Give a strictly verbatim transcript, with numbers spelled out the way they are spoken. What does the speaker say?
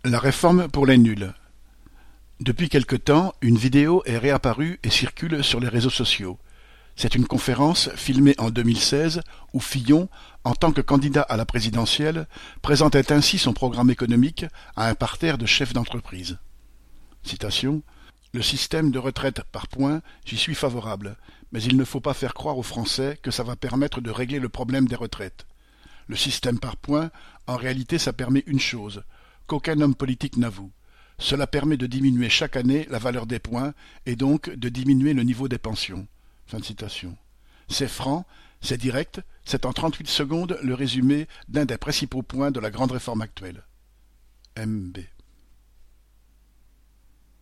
La réforme pour les nuls. Depuis quelque temps, une vidéo est réapparue et circule sur les réseaux sociaux. C'est une conférence filmée en deux mille seize où Fillon, en tant que candidat à la présidentielle, présentait ainsi son programme économique à un parterre de chefs d'entreprise. Citation : « Le système de retraite par points, j'y suis favorable, mais il ne faut pas faire croire aux Français que ça va permettre de régler le problème des retraites. Le système par points, en réalité ça permet une chose, qu'aucun homme politique n'avoue. Cela permet de diminuer chaque année la valeur des points et donc de diminuer le niveau des pensions. » Fin de citation. C'est franc, c'est direct, c'est en trente-huit secondes le résumé d'un des principaux points de la grande réforme actuelle. M B